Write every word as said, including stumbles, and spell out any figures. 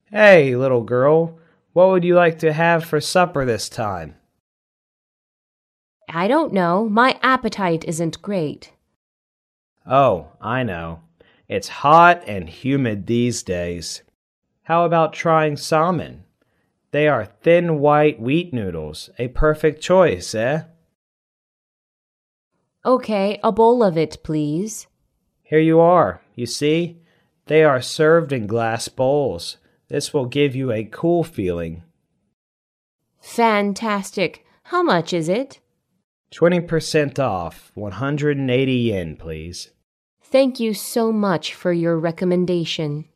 Hey, little girl, what would you like to have for supper this time? I don't know. My appetite isn't great. Oh, I know. It's hot and humid these days. How about trying salmon? They are thin white wheat noodles, a perfect choice, eh? Okay, a bowl of it, please. Here you are. You see? They are served in glass bowls. This will give you a cool feeling. Fantastic. How much is it? twenty percent off, one hundred eighty yen, please. Thank you so much for your recommendation.